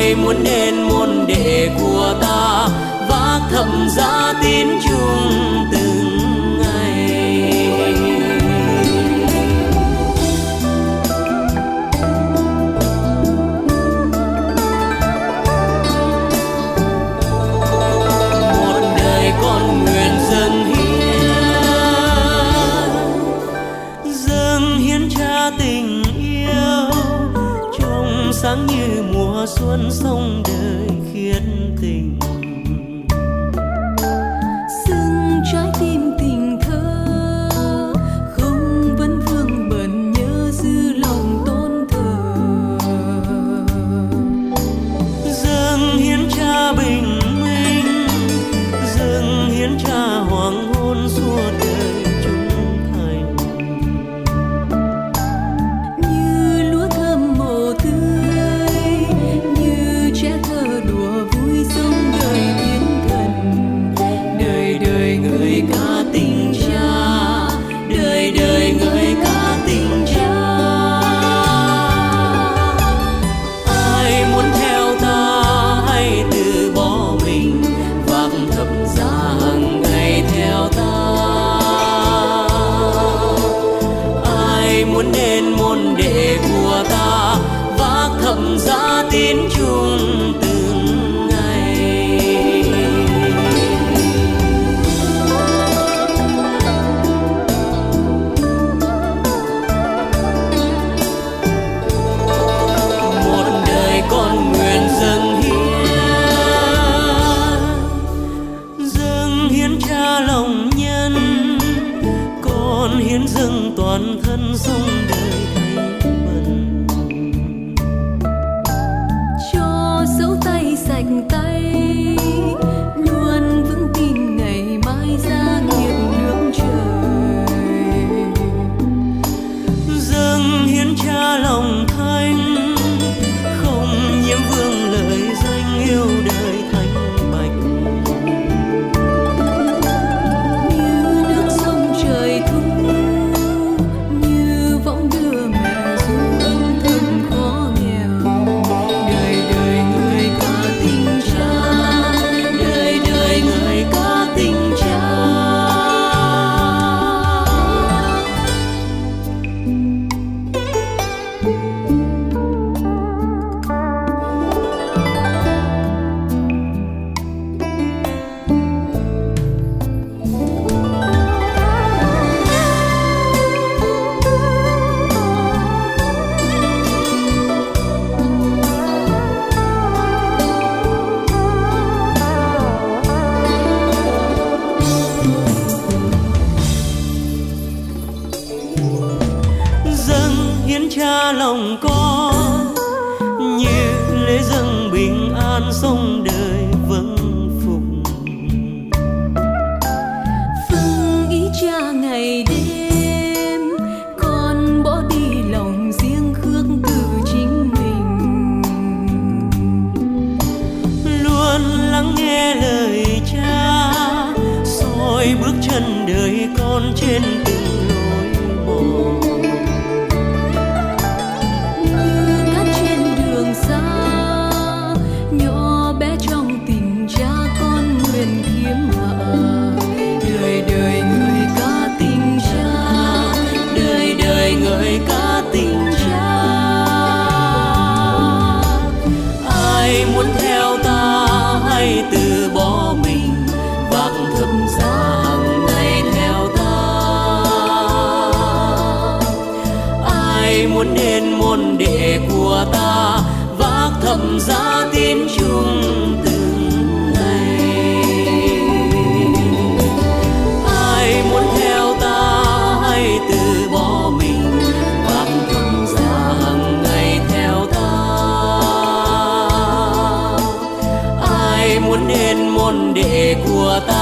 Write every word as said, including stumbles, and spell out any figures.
ai muốn nên môn đệ của ta, vác thập giá tín chung từng ngày. Một đời con nguyện dâng hiến, dâng hiến cha tình yêu, trong sáng như mùa xuân sông đời khiết tình. Dâng trái tim tình thơ, không vấn vương bận nhớ dư lòng tôn thờ. Dâng hiến cha bình minh, dâng hiến cha hoàng hôn suốt đời trung thành. Như lúa thơm màu tươi, như trẻ thơ đùa vui sống đời thiên thần. Đời đời người ca tình cha, đời đời người ca tình cha. Ai muốn theo ta hãy từ bỏ mình, vác thập giá hằng ngày theo ta. Ai muốn nên môn đệ của ta, vác thập giá tín chung từng ngày. Một đời con nguyện dâng hiến, dâng hiến cha lòng nhân, con hiến dâng toàn thân sống đời thay bần. Cho dấu tay sạch tay, luôn vững tin ngày mai gia nghiệp nước trời. Dâng hiến cha lòng thanh, không nhiễm vương lời danh yêu đời thanh bạch. Như nước sông trời thu, như võng đưa mẹ ru âm thầm khó nghèo. Đời đời người ca tình cha, Đời đời người ca tình cha. Dâng hiến cha lòng con, như lễ dâng bình an sống đời vâng phục. vâng ý cha ngày đêm, con bỏ đi lòng riêng khước từ chính mình. Luôn lắng nghe lời cha, soi bước chân đời con trên từng lối mòn. Như cát trên đường xa, nhỏ bé trong tình cha con nguyện kiếm hạ. Đời đời người ca tình cha, Đời đời người ca tình cha. Ai muốn theo ta hãy từ bỏ mình, vác thập giá hằng ngày theo ta. Ai muốn nên môn đệ của ta, vác thập giá tín chung từng ngày. Ai muốn theo ta hãy từ bỏ mình, vác thập giá hằng ngày theo ta. Ai muốn nên môn đệ của ta,